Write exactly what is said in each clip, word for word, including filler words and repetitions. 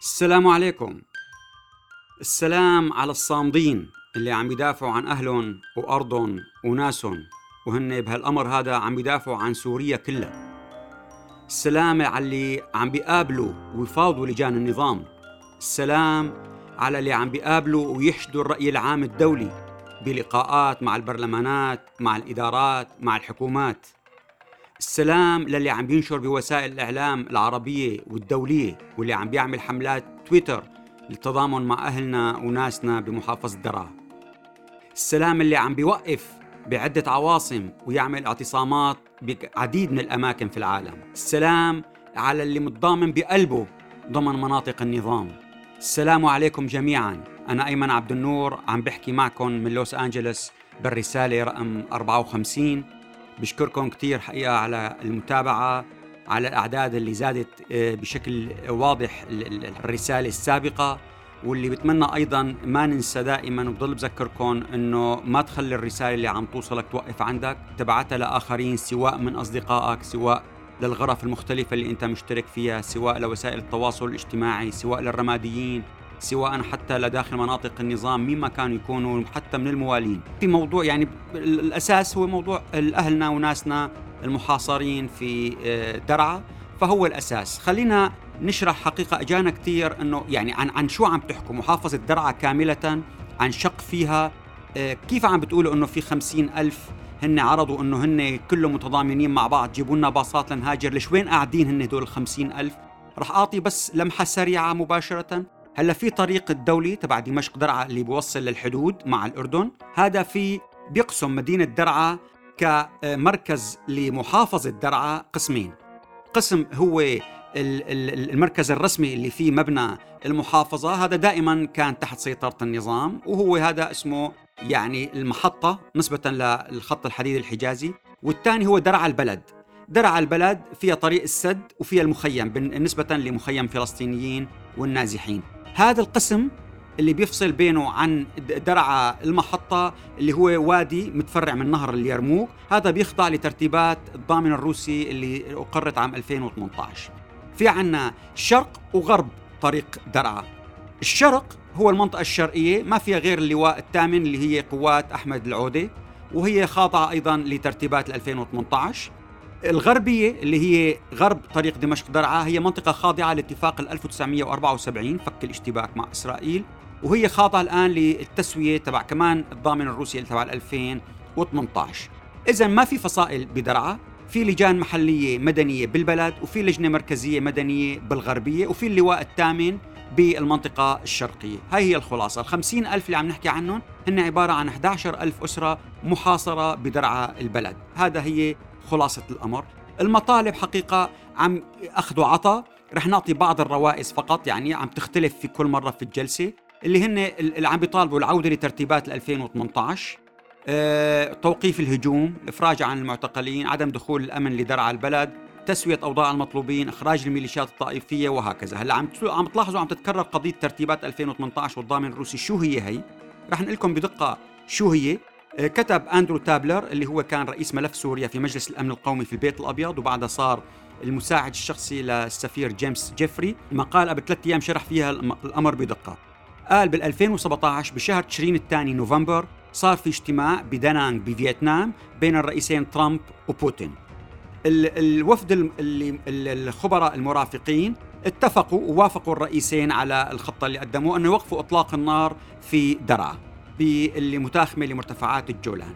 السلام عليكم. السلام على الصامدين اللي عم يدافعوا عن أهلهم وأرضهم وناسهم، وهن بهالأمر هذا عم يدافعوا عن سوريا كلها. السلام على اللي عم بيقابلوا ويفاوضوا لجان النظام. السلام على اللي عم بيقابلوا ويحشدوا الرأي العام الدولي بلقاءات مع البرلمانات، مع الإدارات، مع الحكومات. السلام للي عم بينشر بوسائل الإعلام العربية والدولية، واللي عم بيعمل حملات تويتر للتضامن مع أهلنا وناسنا بمحافظة درعا. السلام اللي عم بيوقف بعدة عواصم ويعمل اعتصامات بعديد من الأماكن في العالم. السلام على اللي متضامن بقلبه ضمن مناطق النظام. السلام عليكم جميعا. أنا أيمن عبد النور عم بحكي معكم من لوس أنجلوس بالرسالة رقم أربعة وخمسين. بشكركم كتير حقيقة على المتابعة، على الأعداد اللي زادت بشكل واضح الرسالة السابقة، واللي بتمنى أيضاً ما ننسى دائماً وبضل بذكركم أنه ما تخلي الرسالة اللي عم توصلك توقف عندك، تبعتها لآخرين، سواء من أصدقائك، سواء للغرف المختلفة اللي أنت مشترك فيها، سواء لوسائل التواصل الاجتماعي، سواء للرماديين، سواء حتى لداخل مناطق النظام مين ما كانوا يكونوا، حتى من الموالين. في موضوع يعني الأساس هو موضوع أهلنا وناسنا المحاصرين في درعا، فهو الأساس. خلينا نشرح حقيقة أجانا كتير أنه يعني عن, عن شو عم تحكوا محافظة درعا كاملة، عن شق فيها، كيف عم بتقولوا أنه في خمسين ألف هن عرضوا أنه هن كلهم متضامنين مع بعض، جيبوا لنا باصات لنهاجر. ليش وين قاعدين هن دول الخمسين ألف؟ رح أعطي بس لمحة سريعة مباشرة. هلا في طريق الدولي تبع دمشق درعا اللي بيوصل للحدود مع الأردن، هذا في بيقسم مدينة درعا كمركز لمحافظة درعا قسمين. قسم هو المركز الرسمي اللي فيه مبنى المحافظة، هذا دائما كان تحت سيطرة النظام، وهو هذا اسمه يعني المحطة نسبة للخط الحديد الحجازي. والثاني هو درعا البلد. درعا البلد فيها طريق السد وفيها المخيم بالنسبة لمخيم فلسطينيين والنازحين. هذا القسم اللي بيفصل بينه عن درعا المحطة اللي هو وادي متفرع من نهر اليرموك، هذا بيخضع لترتيبات الضامن الروسي اللي أقرت عام ألفين وثمانية عشر. في عنا شرق وغرب طريق درعا. الشرق هو المنطقة الشرقية، ما فيها غير اللواء الثامن اللي هي قوات أحمد العودة، وهي خاضعة أيضا لترتيبات ألفين وثمانية عشر. الغربية اللي هي غرب طريق دمشق درعا هي منطقة خاضعة لاتفاق ألف وتسعمئة وأربعة وسبعين فك الاشتباك مع إسرائيل، وهي خاضعة الآن للتسوية تبع كمان الضامن الروسي تبع ألفين وثمانية عشر. إذن ما في فصائل بدرعا، في لجان محلية مدنية بالبلد، وفي لجنة مركزية مدنية بالغربية، وفي اللواء الثامن بالمنطقة الشرقية. هاي هي الخلاصة. الخمسين ألف اللي عم نحكي عنهم هن عبارة عن أحد عشر ألف أسرة محاصرة بدرعا البلد. هذا هي خلاصة الأمر. المطالب حقيقة عم أخذوا عطا، رح نعطي بعض الروائز فقط، يعني عم تختلف في كل مرة في الجلسة، اللي هن اللي عم بيطالبوا العودة لترتيبات ألفين وثمانية عشر، أه، توقيف الهجوم، الإفراج عن المعتقلين، عدم دخول الأمن لدرعا البلد، تسوية أوضاع المطلوبين، إخراج الميليشيات الطائفية، وهكذا. هلا عم عم تلاحظوا عم تتكرر قضية ترتيبات ألفين وثمانية عشر والضامن الروسي. شو هي هي؟ رح نقول لكم بدقة شو هي. كتب أندرو تابلر اللي هو كان رئيس ملف سوريا في مجلس الأمن القومي في البيت الأبيض، وبعدها صار المساعد الشخصي للسفير جيمس جيفري، مقال قبل ثلاثة أيام شرح فيها الأمر بدقة. قال بال ألفين وسبعة عشر بشهر تشرين الثاني نوفمبر صار في اجتماع بدانانغ بفيتنام بين الرئيسين ترامب وبوتين. الوفد اللي الخبراء المرافقين اتفقوا ووافقوا الرئيسين على الخطة اللي قدموه أنه يوقفوا إطلاق النار في درعا باللي متاخمة لمرتفعات الجولان.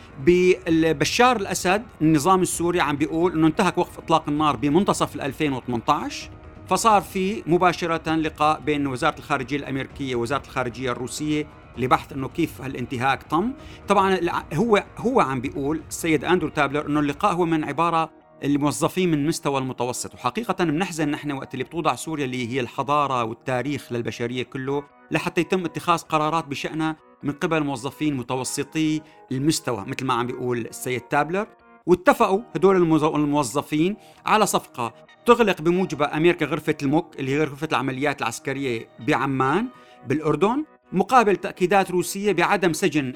ببشار الأسد النظام السوري عم بيقول أنه انتهك وقف إطلاق النار بمنتصف ألفين وثمانية عشر، فصار في مباشرة لقاء بين وزارة الخارجية الأمريكية ووزارة الخارجية الروسية لبحث أنه كيف هالانتهاك تم. طبعا هو هو عم بيقول السيد أندرو تابلر أنه اللقاء هو من عبارة الموظفين من مستوى المتوسط، وحقيقة بنحزن نحن وقت اللي بتوضع سوريا اللي هي الحضارة والتاريخ للبشرية كله لحتى يتم اتخاذ قرارات بشأنها من قبل موظفين متوسطي المستوى مثل ما عم بيقول السيد تابلر. واتفقوا هدول الموظفين على صفقة تغلق بموجبها أمريكا غرفة الموك اللي هي غرفة العمليات العسكرية بعمان بالأردن، مقابل تأكيدات روسية بعدم سجن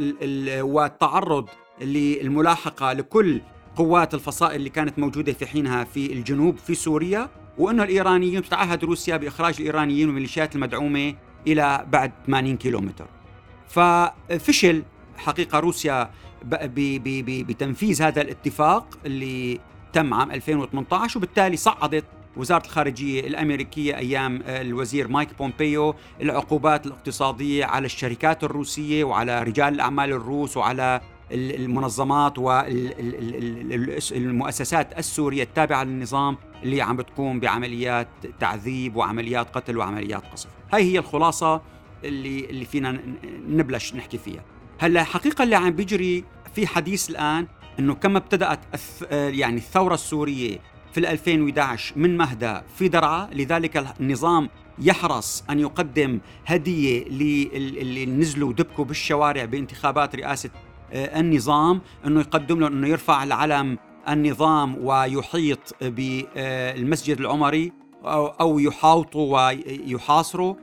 والتعرض للملاحقة لكل قوات الفصائل اللي كانت موجودة في حينها في الجنوب في سوريا، وأنه الإيرانيين تتعهد روسيا بإخراج الإيرانيين والميليشيات المدعومة إلى بعد ثمانين كيلومتر. ففشل حقيقة روسيا بتنفيذ هذا الاتفاق اللي تم عام ألفين وثمانية عشر، وبالتالي صعدت وزارة الخارجية الأمريكية أيام الوزير مايك بومبيو العقوبات الاقتصادية على الشركات الروسية وعلى رجال الأعمال الروس وعلى المنظمات والمؤسسات السورية التابعة للنظام اللي عم بتقوم بعمليات تعذيب وعمليات قتل وعمليات قصف. هاي هي الخلاصة اللي اللي فينا نبلش نحكي فيها. هلا حقيقة اللي عم بيجري في حديث الآن إنه كما ابتدأت يعني الثورة السورية في ألفين وإحدى عشر من مهدأ في درعا، لذلك النظام يحرص أن يقدم هدية للي نزلوا ودبكوا بالشوارع بانتخابات رئاسة النظام، أنه يقدم له أنه يرفع العلم النظام ويحيط بالمسجد العمري أو يحاوطه ويحاصره.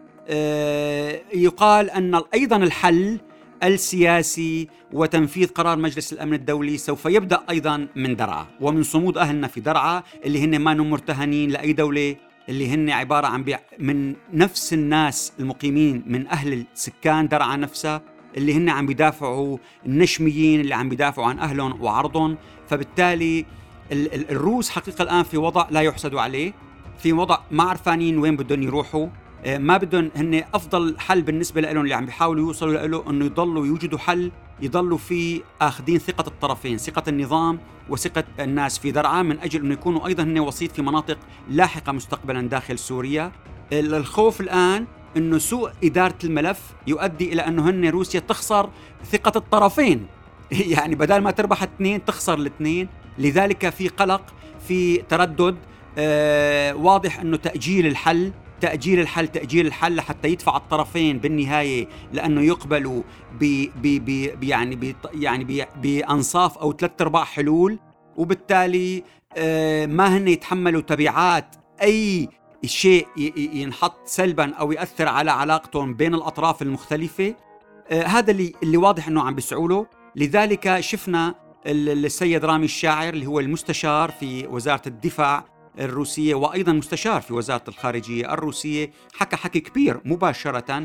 يقال أن أيضا الحل السياسي وتنفيذ قرار مجلس الأمن الدولي سوف يبدأ أيضا من درعا ومن صمود أهلنا في درعا اللي هن ما هم مرتهنين لأي دولة، اللي هن عبارة عن بيع من نفس الناس المقيمين من أهل السكان درعا نفسها، اللي هن عم بيدافعوا النشميين اللي عم بيدافعوا عن أهلهم وعرضهم. فبالتالي الروس حقيقة الآن في وضع لا يحسد عليه، في وضع ما عرفانين وين بدهم يروحوا، ما بدهم هن أفضل حل بالنسبة لهم اللي عم بيحاولوا يوصلوا له أنه يضلوا يوجدوا حل يضلوا فيه آخذين ثقة الطرفين، ثقة النظام وثقة الناس في درعا، من أجل أنه يكونوا أيضا هن وسيط في مناطق لاحقة مستقبلا داخل سوريا. الخوف الآن أنه سوء إدارة الملف يؤدي إلى أنه هن روسيا تخسر ثقة الطرفين يعني بدل ما تربح اثنين تخسر الاثنين. لذلك في قلق، في تردد، آه واضح أنه تأجيل الحل تأجيل الحل تأجيل الحل حتى يدفع الطرفين بالنهاية لأنه يقبلوا ب ب ب يعني ب يعني بأنصاف أو ثلاث أرباع حلول، وبالتالي آه ما هن يتحملوا تبعات أي شيء ينحط سلبا أو يأثر على علاقتهم بين الأطراف المختلفة. آه هذا اللي اللي واضح أنه عم بيسعوا له. لذلك شفنا السيد رامي الشاعر اللي هو المستشار في وزارة الدفاع الروسية وأيضا مستشار في وزارة الخارجية الروسية، حكى حكي كبير مباشرة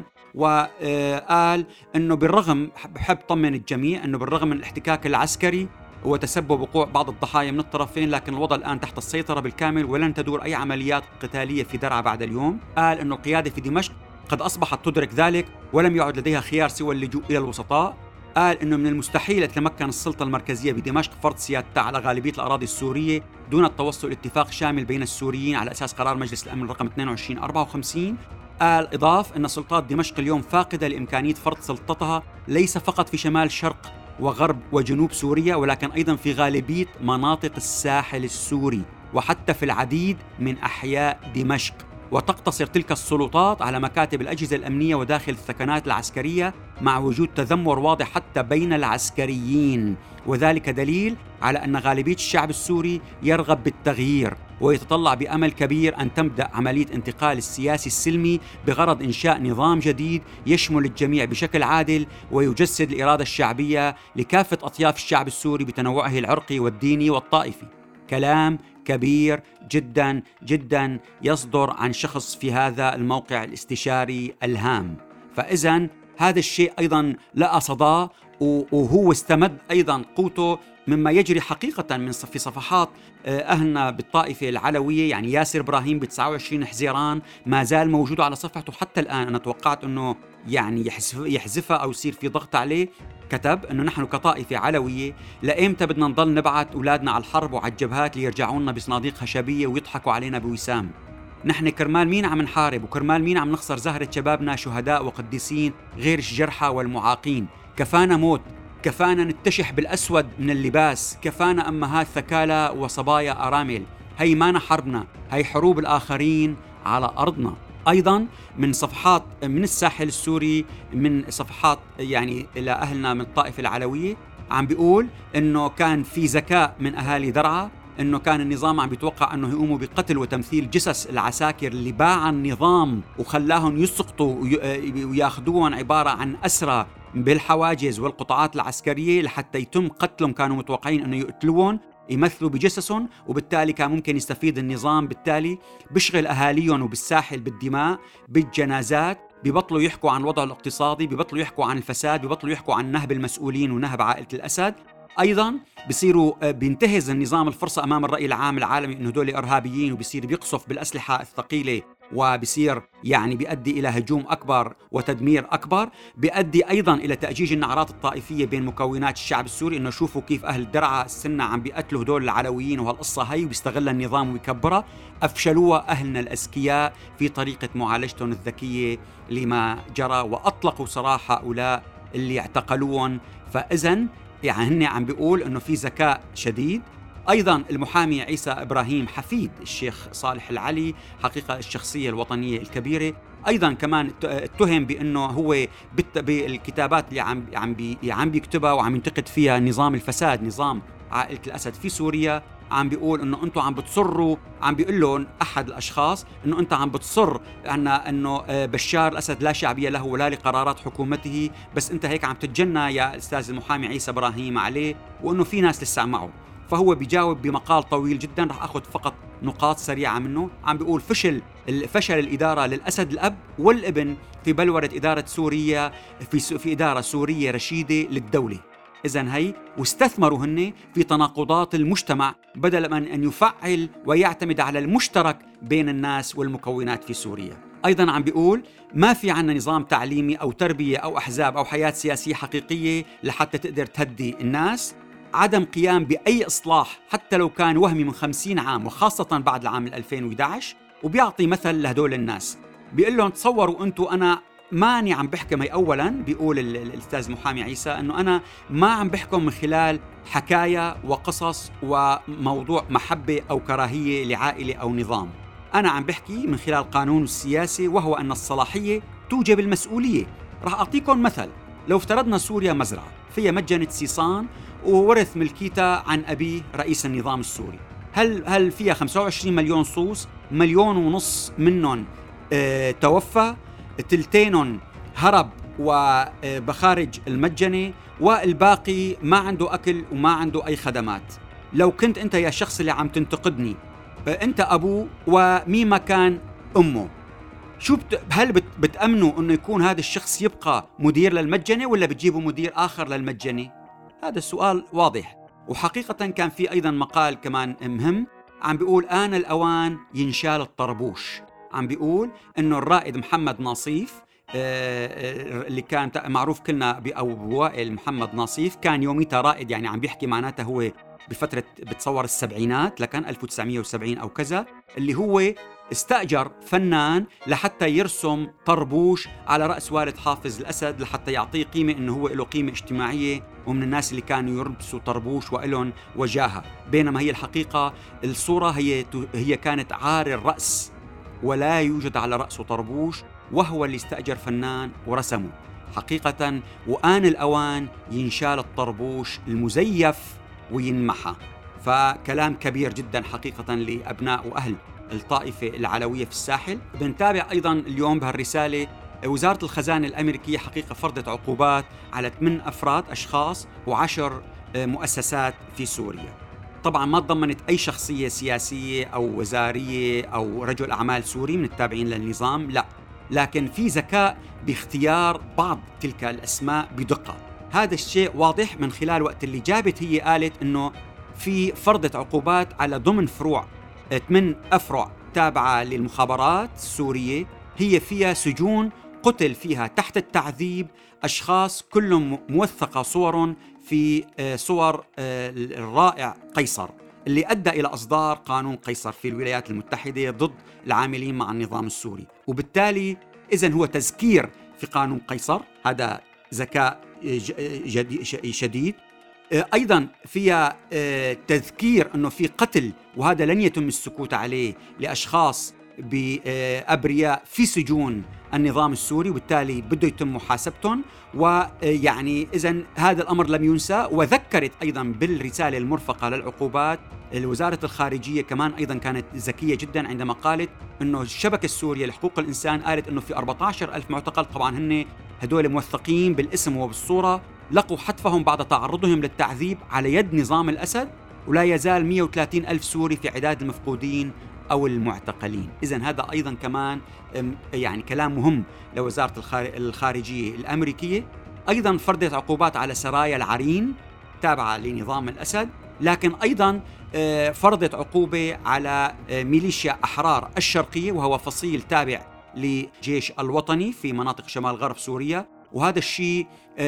وقال أنه بالرغم، بحب طمن الجميع أنه بالرغم من الاحتكاك العسكري وتسبب وقوع بعض الضحايا من الطرفين، لكن الوضع الآن تحت السيطرة بالكامل ولن تدور أي عمليات قتالية في درعا بعد اليوم. قال أنه القيادة في دمشق قد أصبحت تدرك ذلك ولم يعد لديها خيار سوى اللجوء إلى الوسطاء. قال إنه من المستحيل يتمكن السلطة المركزية بدمشق فرض سيادتها على غالبية الأراضي السورية دون التوصل لاتفاق شامل بين السوريين على أساس قرار مجلس الأمن رقم اثنين وعشرين أربعة وخمسين. قال إضاف أن سلطات دمشق اليوم فاقدة لإمكانية فرض سلطتها ليس فقط في شمال شرق وغرب وجنوب سوريا، ولكن أيضا في غالبية مناطق الساحل السوري وحتى في العديد من أحياء دمشق، وتقتصر تلك السلطات على مكاتب الأجهزة الأمنية وداخل الثكنات العسكرية مع وجود تذمر واضح حتى بين العسكريين، وذلك دليل على أن غالبية الشعب السوري يرغب بالتغيير ويتطلع بأمل كبير أن تبدأ عملية انتقال السياسي السلمي بغرض إنشاء نظام جديد يشمل الجميع بشكل عادل ويجسد الإرادة الشعبية لكافة أطياف الشعب السوري بتنوعه العرقي والديني والطائفي. كلام كبير جدا جدا يصدر عن شخص في هذا الموقع الاستشاري الهام. فإذن هذا الشيء أيضا لقى صدى، وهو استمد أيضا قوته مما يجري حقيقة من في صفحات أهلنا بالطائفة العلوية. يعني ياسر إبراهيم ب تسعة وعشرين حزيران ما زال موجود على صفحته حتى الآن. أنا توقعت أنه يعني يحذفها أو يصير في ضغط عليه. كتب أنه نحن كطائفة علوية لإمتى بدنا نضل نبعت أولادنا على الحرب وعلى الجبهات ليرجعونا بصناديق خشبية ويضحكوا علينا بوسام؟ نحن كرمال مين عم نحارب وكرمال مين عم نخسر زهرة شبابنا شهداء وقديسين غير الجرحى والمعاقين؟ كفانا موت، كفانا نتشح بالأسود من اللباس، كفانا أمهات ثكالى وصبايا أرامل. هي مانا حربنا، هي حروب الآخرين على أرضنا. أيضا من صفحات من الساحل السوري، من صفحات يعني إلى أهلنا من الطائفة العلوية، عم بيقول إنه كان في ذكاء من أهالي درعا، إنه كان النظام عم بيتوقع إنه يقوموا بقتل وتمثيل جثث العساكر اللي باع النظام وخلاهم يسقطوا وياخذوهم عبارة عن أسرى بالحواجز والقطاعات العسكرية لحتى يتم قتلهم. كانوا متوقعين إنه يقتلوهم يمثلوا بجثثهم، وبالتالي كان ممكن يستفيد النظام. بالتالي بيشغل أهاليهم وبالساحل بالدماء بالجنازات، بيبطلوا يحكوا عن الوضع الاقتصادي، بيبطلوا يحكوا عن الفساد، بيبطلوا يحكوا عن نهب المسؤولين ونهب عائلة الأسد. أيضا بيصيروا بينتهز النظام الفرصة أمام الرأي العام العالمي إنه دول إرهابيين، وبيصير بيقصف بالأسلحة الثقيلة، وبيصير يعني بيؤدي إلى هجوم أكبر وتدمير أكبر. بيؤدي أيضا إلى تأجيج النعرات الطائفية بين مكونات الشعب السوري، إنه شوفوا كيف أهل الدرعا السنة عم بيقتلوا هدول العلويين، وهالقصة هي وبيستغل النظام ويكبرها. أفشلوها أهلنا الأذكياء في طريقة معالجتهم الذكية لما جرى، وأطلقوا صراحة هؤلاء اللي اعتقلوهم. فإذن يعني هن عم بيقول إنه في ذكاء شديد. أيضا المحامي عيسى إبراهيم حفيد الشيخ صالح العلي، حقيقة الشخصية الوطنية الكبيرة، أيضا كمان اتهم بأنه هو بالكتابات اللي عم عم بي عم بيكتبها وعم ينتقد فيها نظام الفساد، نظام عائلة الأسد في سوريا. عم بيقول انه انتم عم بتصروا، عم بيقول لهم احد الاشخاص انه انت عم بتصر ان انه بشار الاسد لا شعبيه له ولا لقرارات حكومته، بس انت هيك عم تتجنى يا استاذ المحامي عيسى ابراهيم عليه، وانه في ناس لسه معه. فهو بيجاوب بمقال طويل جدا، رح اخذ فقط نقاط سريعه منه. عم بيقول فشل فشل الاداره للاسد الاب والابن في بلوره اداره سوريا، في في اداره سوريه رشيده للدوله. إذن هي واستثمروا هن في تناقضات المجتمع بدل من أن يفعل ويعتمد على المشترك بين الناس والمكونات في سوريا. أيضا عم بيقول ما في عنا نظام تعليمي أو تربية أو أحزاب أو حياة سياسية حقيقية لحتى تقدر تهدي الناس. عدم قيام بأي إصلاح حتى لو كان وهمي من خمسين عام، وخاصة بعد العام ألفين وإحدى عشر. وبيعطي مثل لهدول الناس، بيقول لهم تصوروا أنتوا أنا ماني عم بحكم. هي أولاً بيقول الأستاذ محامي عيسى أنه أنا ما عم بحكم من خلال حكاية وقصص وموضوع محبة أو كراهية لعائلة أو نظام. أنا عم بحكي من خلال قانون السياسي، وهو أن الصلاحية توجب المسؤولية. راح أعطيكم مثل. لو افترضنا سوريا مزرعة فيها مجنة سيصان وورث ملكيتها عن أبيه رئيس النظام السوري، هل هل فيها خمسة وعشرين مليون صوص؟ مليون ونص منهم اه توفى، تلتينهم هرب وبخارج المجنة، والباقي ما عنده أكل وما عنده أي خدمات. لو كنت أنت يا شخص اللي عم تنتقدني أنت أبوه ومين ما كان أمه، شو بت... هل بت... بتأمنوا أنه يكون هذا الشخص يبقى مدير للمجنة ولا بتجيبوا مدير آخر للمجنة؟ هذا السؤال واضح. وحقيقة كان في أيضا مقال كمان مهم عم بيقول آن الأوان ينشال الطربوش. عم بيقول إنه الرائد محمد ناصيف اللي كان معروف كلنا بأو بوائل محمد ناصيف، كان يوميتها رائد، يعني عم بيحكي معناته هو بفترة بتصور السبعينات لكان ألف وتسعمية وسبعين أو كذا، اللي هو استأجر فنان لحتى يرسم طربوش على رأس والد حافظ الأسد لحتى يعطيه قيمة إنه هو له قيمة اجتماعية ومن الناس اللي كانوا يلبسوا طربوش وإلهم وجاهة. بينما هي الحقيقة الصورة هي هي كانت عار الرأس ولا يوجد على رأسه طربوش، وهو اللي استأجر فنان ورسمه حقيقة. وآن الأوان ينشال الطربوش المزيف وينمحى. فكلام كبير جدا حقيقة لأبناء وأهل الطائفة العلوية في الساحل. بنتابع أيضا اليوم بهالرسالة وزارة الخزانة الأمريكية حقيقة فرضت عقوبات على ثمان أفراد أشخاص وعشر مؤسسات في سوريا. طبعا ما تضمنت أي شخصية سياسية أو وزارية أو رجل أعمال سوري من التابعين للنظام، لا، لكن في ذكاء باختيار بعض تلك الأسماء بدقة. هذا الشيء واضح من خلال وقت اللي جابت هي قالت أنه في فرضت عقوبات على ضمن فروع ثمان أفرع تابعة للمخابرات السورية، هي فيها سجون قتل فيها تحت التعذيب أشخاص كلهم موثقة صورهم في صور الرائع قيصر اللي أدى إلى إصدار قانون قيصر في الولايات المتحدة ضد العاملين مع النظام السوري. وبالتالي إذن هو تذكير في قانون قيصر، هذا ذكاء شديد. أيضا فيها تذكير أنه في قتل، وهذا لن يتم السكوت عليه، لأشخاص بأبرياء في سجون النظام السوري، وبالتالي بده يتم محاسبتهم. ويعني إذن هذا الأمر لم ينسى. وذكرت أيضا بالرسالة المرفقة للعقوبات وزارة الخارجية كمان أيضا كانت ذكية جدا عندما قالت أنه الشبكة السورية لحقوق الإنسان قالت أنه في أربعة عشر ألف معتقل، طبعا هن هدول موثقين بالاسم وبالصورة، لقوا حتفهم بعد تعرضهم للتعذيب على يد نظام الأسد ولا يزال مئة وثلاثين ألف سوري في عداد المفقودين أو المعتقلين. إذن هذا أيضا كمان يعني كلام مهم لوزارة الخارجية الأمريكية. أيضا فرضت عقوبات على سرايا العرين تابعة لنظام الأسد، لكن أيضا فرضت عقوبة على ميليشيا أحرار الشرقية، وهو فصيل تابع لجيش الوطني في مناطق شمال غرب سوريا، وهذا الشيء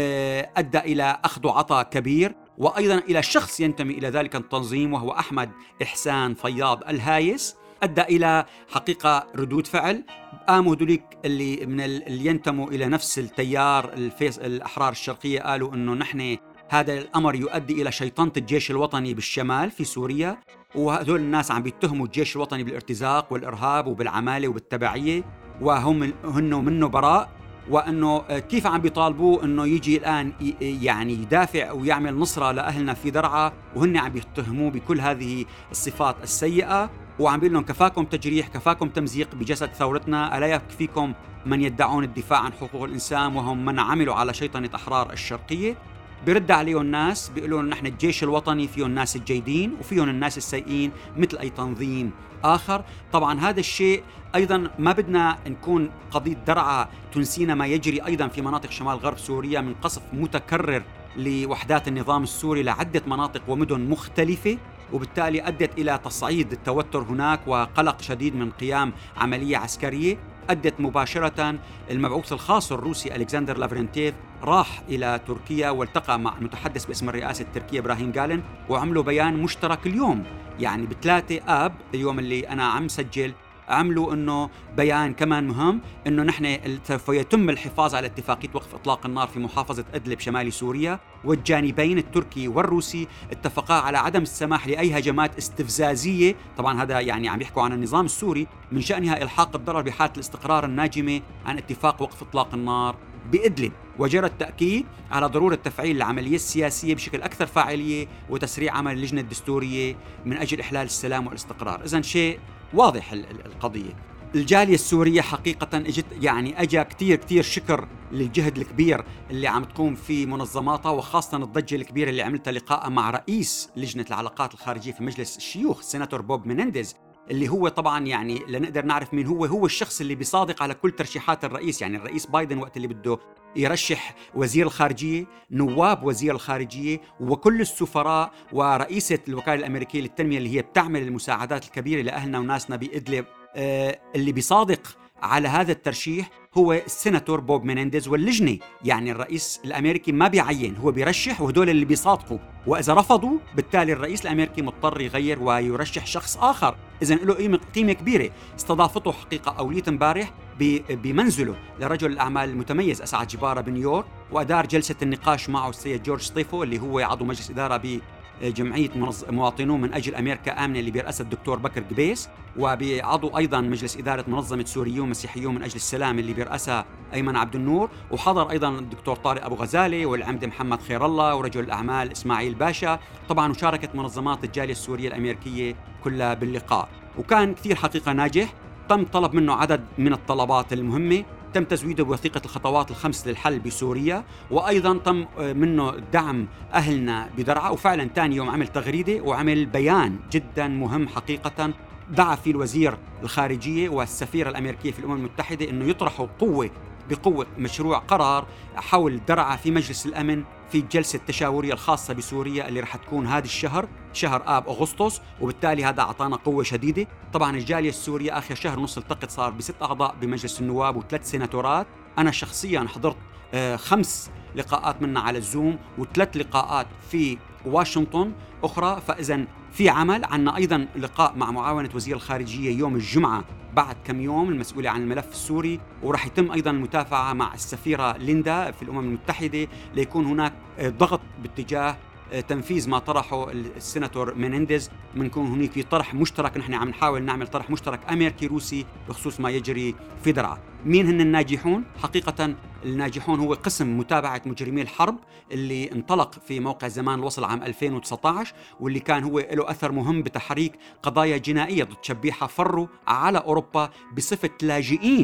أدى إلى أخذ وعطاء كبير، وأيضا إلى شخص ينتمي إلى ذلك التنظيم وهو أحمد إحسان فياض الهايس، أدى إلى حقيقة ردود فعل. قاموا هذوليك اللي من اللي ينتموا إلى نفس التيار الفيس الأحرار الشرقية قالوا إنه نحن هذا الأمر يؤدي إلى شيطنة الجيش الوطني بالشمال في سوريا، وهذول الناس عم بيتهموا الجيش الوطني بالارتزاق والإرهاب وبالعمالة وبالتبعية، وهم هنه منه براء، وأنه كيف عم بيطالبوه أنه يجي الآن يعني يدافع ويعمل نصرة لأهلنا في درعا، وهن عم بيتهموه بكل هذه الصفات السيئة، وعم بيقول لهم كفاكم تجريح، كفاكم تمزيق بجسد ثورتنا، ألا يكفيكم من يدعون الدفاع عن حقوق الإنسان وهم من عملوا على شيطنة أحرار الشرقية. بيرد عليهم الناس بيقولون نحن الجيش الوطني فيهم الناس الجيدين وفيهم الناس السيئين مثل أي تنظيم آخر. طبعا هذا الشيء أيضا ما بدنا نكون قضية درعا تنسينا ما يجري أيضا في مناطق شمال غرب سوريا من قصف متكرر لوحدات النظام السوري لعدة مناطق ومدن مختلفة، وبالتالي أدت إلى تصعيد التوتر هناك وقلق شديد من قيام عملية عسكرية. أدت مباشرة المبعوث الخاص الروسي ألكسندر لافرنتيف راح إلى تركيا والتقى مع المتحدث باسم الرئاسة التركية إبراهيم قالن، وعملوا بيان مشترك اليوم، يعني بثلاثة آب اليوم اللي أنا عم سجل، عملوا أنه بيان كمان مهم أنه نحن سوف يتم الحفاظ على اتفاقية وقف إطلاق النار في محافظة إدلب شمال سوريا، والجانبين التركي والروسي اتفقا على عدم السماح لأي هجمات استفزازية، طبعا هذا يعني عم يحكوا عن النظام السوري، من شأنها إلحاق الضرر بحالة الاستقرار الناجمة عن اتفاق وقف إطلاق النار بإدلب. وجرى التأكيد على ضرورة تفعيل العملية السياسية بشكل أكثر فاعلية وتسريع عمل اللجنة الدستورية من أجل إحلال السلام والاستقرار. إذن شيء واضح القضية. الجالية السورية حقيقة اجت يعني اجى كتير كتير شكر للجهد الكبير اللي عم تقوم فيه منظماتها، وخاصة الضجة الكبيرة اللي عملتها لقاء مع رئيس لجنة العلاقات الخارجية في مجلس الشيوخ السيناتور بوب مينينديز، اللي هو طبعا يعني لنقدر نعرف مين هو هو الشخص اللي بيصادق على كل ترشيحات الرئيس. يعني الرئيس بايدن وقت اللي بده يرشح وزير الخارجية، نواب وزير الخارجية، وكل السفراء، ورئيسة الوكالة الأمريكية للتنمية اللي هي بتعمل المساعدات الكبيرة لأهلنا وناسنا بإدلب، آه اللي بيصادق على هذا الترشيح هو السيناتور بوب مينينديز واللجنة. يعني الرئيس الأمريكي ما بيعين، هو بيرشح وهدول اللي بيصادقوا، وإذا رفضوا بالتالي الرئيس الأمريكي مضطر يغير ويرشح شخص آخر. إذن له قيمة, قيمة كبيرة. استضافته حقيقة أولية امبارح بمنزله لرجل الأعمال المتميز أسعد جبارة بنيويورك، وأدار جلسة النقاش معه السيد جورج ستيفو اللي هو عضو مجلس إدارة بجمعية مواطنون من أجل أمريكا آمنة اللي بيرأسها الدكتور بكر قبيس، وبعضو أيضا مجلس إدارة منظمة سوريون مسيحيون من أجل السلام اللي بيرأسها أيمن عبد النور، وحضر أيضا الدكتور طارق أبو غزالة والعمد محمد خير الله ورجل الأعمال إسماعيل باشا. طبعا وشاركت منظمات الجالية السورية الأمريكية كلها باللقاء، وكان كثير حقيقة ناجح. تم طلب منه عدد من الطلبات المهمة، تم تزويده بوثيقة الخطوات الخمس للحل بسوريا، وأيضا تم منه دعم أهلنا بدرعا. وفعلا ثاني يوم عمل تغريدة وعمل بيان جدا مهم حقيقة دعا فيه الوزير الخارجية والسفيرة الأمريكية في الأمم المتحدة أنه يطرحوا قوة بقوة مشروع قرار حول درعا في مجلس الأمن في الجلسة التشاورية الخاصة بسوريا اللي رح تكون هذا الشهر شهر آب أغسطس، وبالتالي هذا أعطانا قوة شديدة. طبعا الجالية السورية آخر شهر ونص التقت صار بست أعضاء بمجلس النواب وثلاث سيناتورات. أنا شخصيا حضرت آه خمس لقاءات منا على الزوم وثلاث لقاءات في واشنطن أخرى. فإذا في عمل. عنا أيضا لقاء مع معاونة وزير الخارجية يوم الجمعة بعد كم يوم المسؤولة عن الملف السوري، ورح يتم أيضا المتابعة مع السفيرة ليندا في الأمم المتحدة ليكون هناك ضغط باتجاه تنفيذ ما طرحه السيناتور مينينديز. منكون هناك في طرح مشترك، نحن عم نحاول نعمل طرح مشترك أمريكي روسي بخصوص ما يجري في درعا. مين هن الناجحون؟ حقيقة الناجحون هو قسم متابعة مجرمي الحرب اللي انطلق في موقع زمان الوصل عام ألفين وتسعة عشر، واللي كان هو له أثر مهم بتحريك قضايا جنائية ضد شبيحة فروا على أوروبا بصفة لاجئين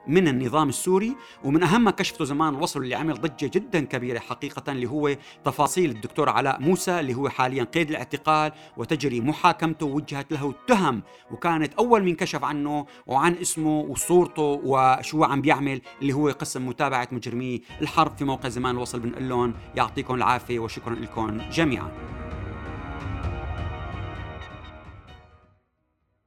من النظام السوري، ومن أهم ما كشفته زمان الوصل اللي عمل ضجة جدا كبيرة حقيقة اللي هو تفاصيل الدكتور علاء موسى اللي هو حاليا قيد الاعتقال وتجري محاكمته، ووجهت له التهم وكانت أول من كشف عنه وعن اسمه وصورته وشو عم بيعمل، اللي هو قسم متابعة مجرمي الحرب في موقع زمان الوصل. بنقول لهم يعطيكم العافية وشكرا لكم جميعا.